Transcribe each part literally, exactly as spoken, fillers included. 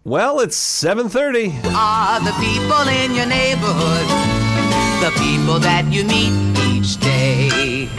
Well, it's seven thirty. Are the people in your neighborhood the people that you meet each day?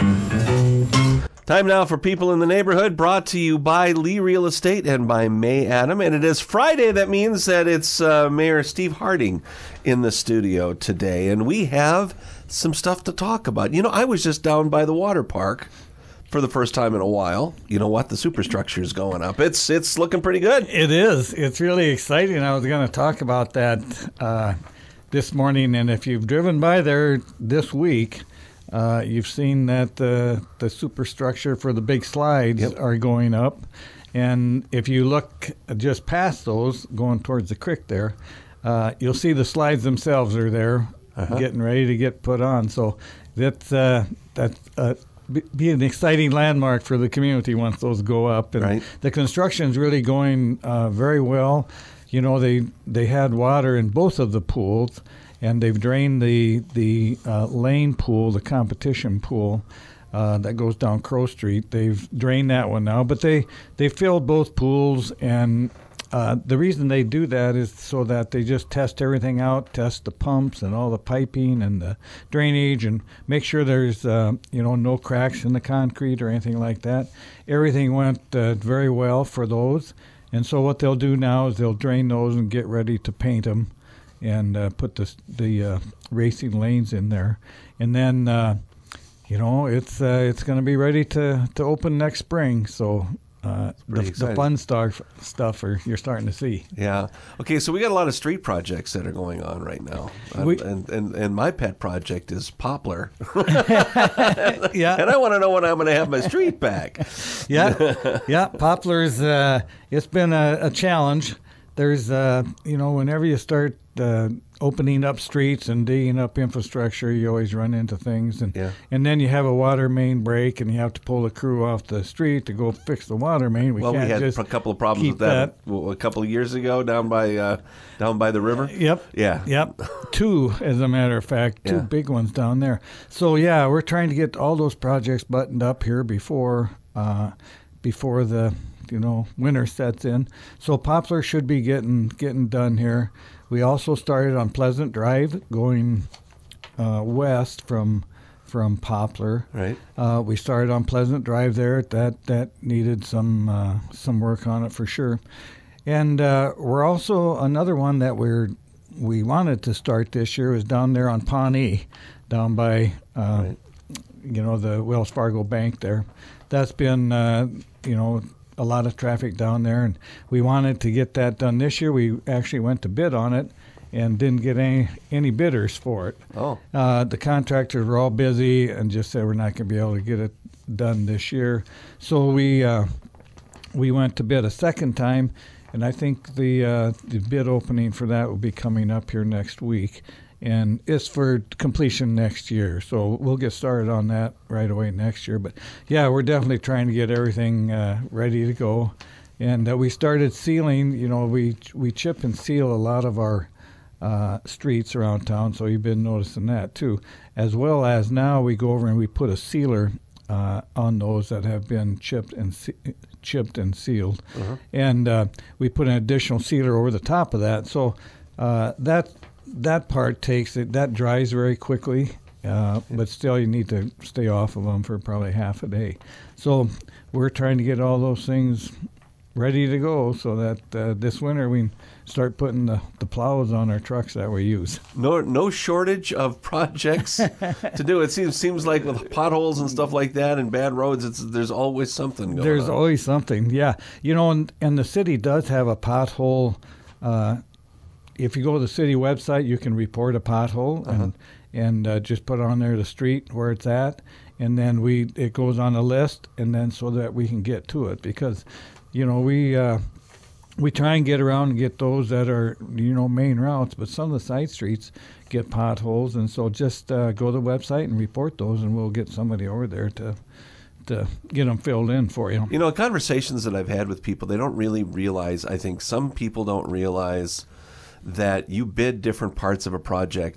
Time now for People in the Neighborhood, brought to you by Lee Real Estate and by May Adam. And it is Friday. That means that it's uh, Mayor Steve Harding in the studio today. And we have some stuff to talk about. You know, I was just down by the water park for the first time in a while. You know what? The superstructure is going up. It's it's looking pretty good. It is. It's really exciting. I was going to talk about that uh, this morning. And if you've driven by there this week, uh, you've seen that the the superstructure for the big slides yep. are going up. And if you look just past those, going towards the creek there, uh, you'll see the slides themselves are there, uh-huh. getting ready to get put on. So that's uh, that's uh, be an exciting landmark for the community once those go up. And right. the construction's really going uh, very well. You know, they they had water in both of the pools, and they've drained the the uh, lane pool, the competition pool uh, that goes down Crow Street. They've drained that one now, but they they filled both pools. And Uh, the reason they do that is so that they just test everything out, test the pumps and all the piping and the drainage, and make sure there's uh, you know no cracks in the concrete or anything like that. Everything went uh, very well for those, and so what they'll do now is they'll drain those and get ready to paint them, and uh, put the the uh, racing lanes in there, and then uh, you know it's uh, it's going to be ready to to open next spring. So. Uh, the, the fun stuff, stuff are, you're starting to see. Yeah. Okay, so we got a lot of street projects that are going on right now. Um, we, and, and, and my pet project is Poplar. yeah. And I want to know when I'm going to have my street back. yeah. Yeah. Poplar's, uh, it's been a, a challenge. There's, uh, you know, whenever you start uh, opening up streets and digging up infrastructure, you always run into things. And yeah. and then you have a water main break, and you have to pull the crew off the street to go fix the water main. We well, can't we had just a couple of problems with that, that a couple of years ago down by uh, down by the river. Yep. Yeah. Yep. Two, as a matter of fact, two yeah. big ones down there. So, yeah, we're trying to get all those projects buttoned up here before uh, before the you know winter sets in. So Poplar should be getting getting done here. We also started on Pleasant Drive, going uh, west from from Poplar. Right. Uh, we started on Pleasant Drive there. That that needed some uh, some work on it for sure. And uh, we're also another one that we're we wanted to start this year was down there on Pawnee, down by uh, right. you know the Wells Fargo Bank there. That's been uh, you know. a lot of traffic down there, and we wanted to get that done this year. We actually went to bid on it and didn't get any any bidders for it. Oh. Uh, the contractors were all busy and just said we're not going to be able to get it done this year. So we uh, we went to bid a second time, and I think the uh, the bid opening for that will be coming up here next week. And it's for completion next year. So we'll get started on that right away next year. But, yeah, we're definitely trying to get everything uh, ready to go. And uh, we started sealing. You know, we we chip and seal a lot of our uh, streets around town, so you've been noticing that too. As well as now we go over and we put a sealer uh, on those that have been chipped and se- chipped and sealed. Uh-huh. And uh, we put an additional sealer over the top of that. So uh, that... That part takes it. That dries very quickly, uh, but still you need to stay off of them for probably half a day. So we're trying to get all those things ready to go so that uh, this winter we can start putting the, the plows on our trucks that we use. No, no shortage of projects to do. It seems seems like with potholes and stuff like that and bad roads, it's there's always something going There's on. always something, yeah. You know, and, and the city does have a pothole. Uh, If you go to the city website, you can report a pothole uh-huh. and and uh, just put on there the street where it's at, and then we it goes on a list, and then so that we can get to it because, you know, we uh, we try and get around and get those that are you know main routes, but some of the side streets get potholes, and so just uh, go to the website and report those, and we'll get somebody over there to. to get them filled in for you. You know, conversations that I've had with people, they don't really realize, I think some people don't realize that you bid different parts of a project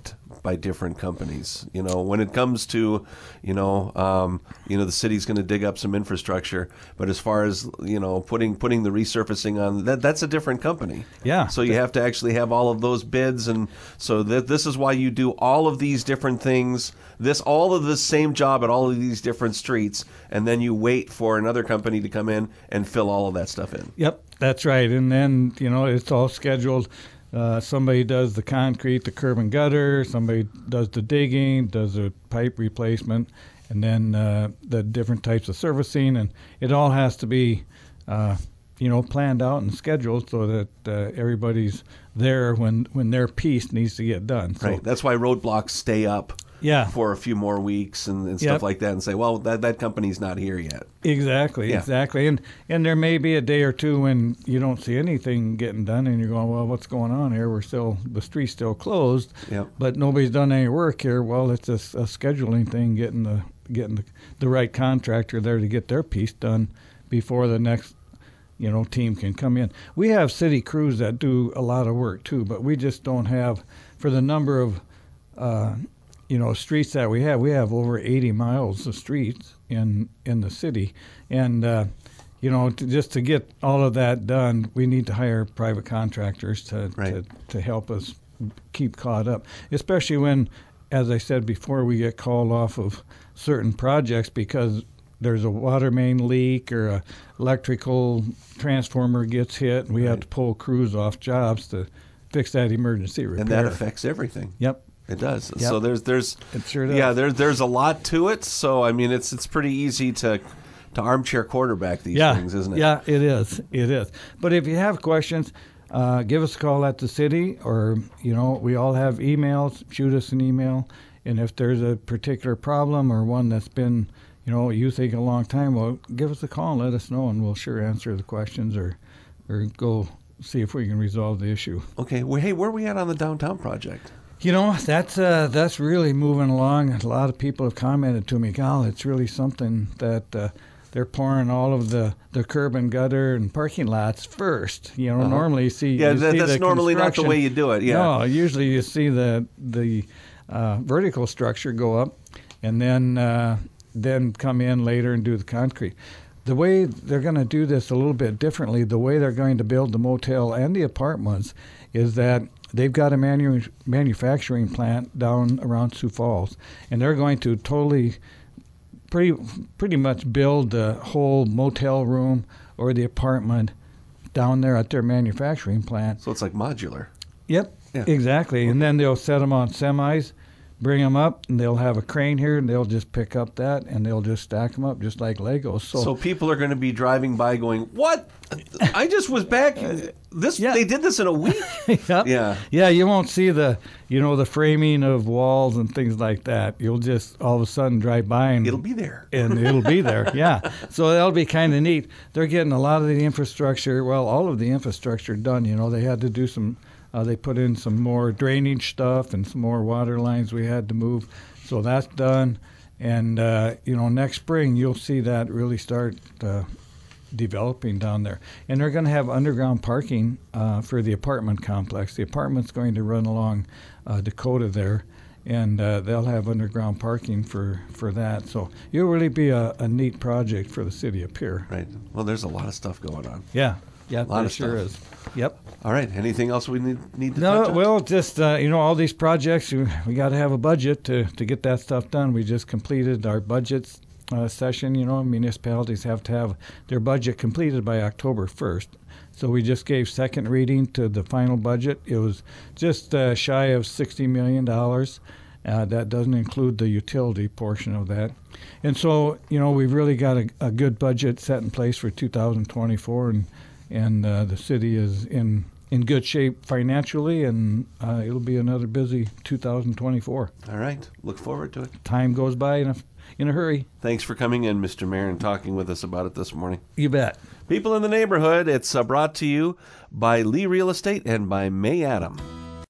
by different companies. You know, when it comes to, you know, um, you know, the city's going to dig up some infrastructure, but as far as, you know, putting putting the resurfacing on, that that's a different company. Yeah. So you have to actually have all of those bids, and so that this is why you do all of these different things, this all of the same job at all of these different streets, and then you wait for another company to come in and fill all of that stuff in. Yep, that's right. And then, you know, it's all scheduled. Uh, somebody does the concrete, the curb and gutter. Somebody does the digging, does the pipe replacement, and then uh, the different types of servicing. And it all has to be, uh, you know, planned out and scheduled so that uh, everybody's there when, when their piece needs to get done. So, Right. That's why roadblocks stay up yeah, for a few more weeks and, and stuff Yep. like that, and say, well, that, that company's not here yet. exactly, Yeah. exactly. And and there may be a day or two when you don't see anything getting done, and you're going, well, what's going on here? We're still the street's still closed, Yep. but nobody's done any work here. Well, it's a, a scheduling thing, getting the getting the, the right contractor there to get their piece done before the next, you know, team can come in. We have city crews that do a lot of work too, but we just don't have, for the number of uh, you know, streets that we have. We have over eighty miles of streets in in the city, and uh, you know, to, just to get all of that done, we need to hire private contractors to, Right. to to help us keep caught up. Especially when, as I said before, we get called off of certain projects because there's a water main leak or a electrical transformer gets hit, and we have Right. to pull crews off jobs to fix that emergency repair. And that affects everything. Yep. It does. Yep. So there's there's It sure does. yeah there's there's a lot to it. So I mean it's it's pretty easy to to armchair quarterback these yeah. things, isn't it? Yeah, it is. It is. But if you have questions, uh, give us a call at the city, or you know, we all have emails. Shoot us an email, and if there's a particular problem or one that's been, you know, you think a long time, well, give us a call and let us know, and we'll sure answer the questions or or go see if we can resolve the issue. Okay. Well, hey, where are we at on the downtown project? You know, that's uh, that's really moving along. A lot of people have commented to me, "Gal, it's really something that uh, they're pouring all of the, the curb and gutter and parking lots first." You know, Uh-huh. normally you see Yeah, you that, see that's the normally not the construction- way you do it. Yeah. No, usually you see the the uh, vertical structure go up, and then uh, then come in later and do the concrete. The way they're going to do this a little bit differently, the way they're going to build the motel and the apartments, is that they've got a manu- manufacturing plant down around Sioux Falls, and they're going to totally, pretty pretty much build the whole motel room or the apartment down there at their manufacturing plant. So it's like modular. Yep, Yeah. exactly. And then they'll set them on semis, bring them up, and they'll have a crane here, and they'll just pick up that, and they'll just stack them up just like Legos. So, So people are going to be driving by going, "What? I just was back. This Yeah. they did this in a week." yep. Yeah. yeah, you won't see the, you know, the framing of walls and things like that. You'll just all of a sudden drive by and It'll be there. and it'll be there. Yeah, so that'll be kind of neat. They're getting a lot of the infrastructure, well, all of the infrastructure done. You know, they had to do some. Uh, they put in some more drainage stuff and some more water lines we had to move. So that's done. And, uh, you know, next spring you'll see that really start uh, developing down there. And they're going to have underground parking uh, for the apartment complex. The apartment's going to run along uh, Dakota there, and uh, they'll have underground parking for, for that. So it'll really be a, a neat project for the city of Pierre. Right. Well, there's a lot of stuff going on. Yeah, yeah, lot there of sure stuff. is. Yep. All right. Anything else we need need to No, touch on? well, just uh, you know, all these projects, we, we got to have a budget to, to get that stuff done. We just completed our budget uh, session. You know, municipalities have to have their budget completed by October first. So we just gave second reading to the final budget. It was just uh, shy of sixty million dollars. Uh, that doesn't include the utility portion of that. And so, you know, we've really got a, a good budget set in place for two thousand twenty-four, and and uh, the city is in, in good shape financially, and uh, it'll be another busy two thousand twenty-four. All right. Look forward to it. Time goes by in a, in a hurry. Thanks for coming in, Mister Mayor, and talking with us about it this morning. You bet. People in the neighborhood, it's uh, brought to you by Lee Real Estate and by May Adam.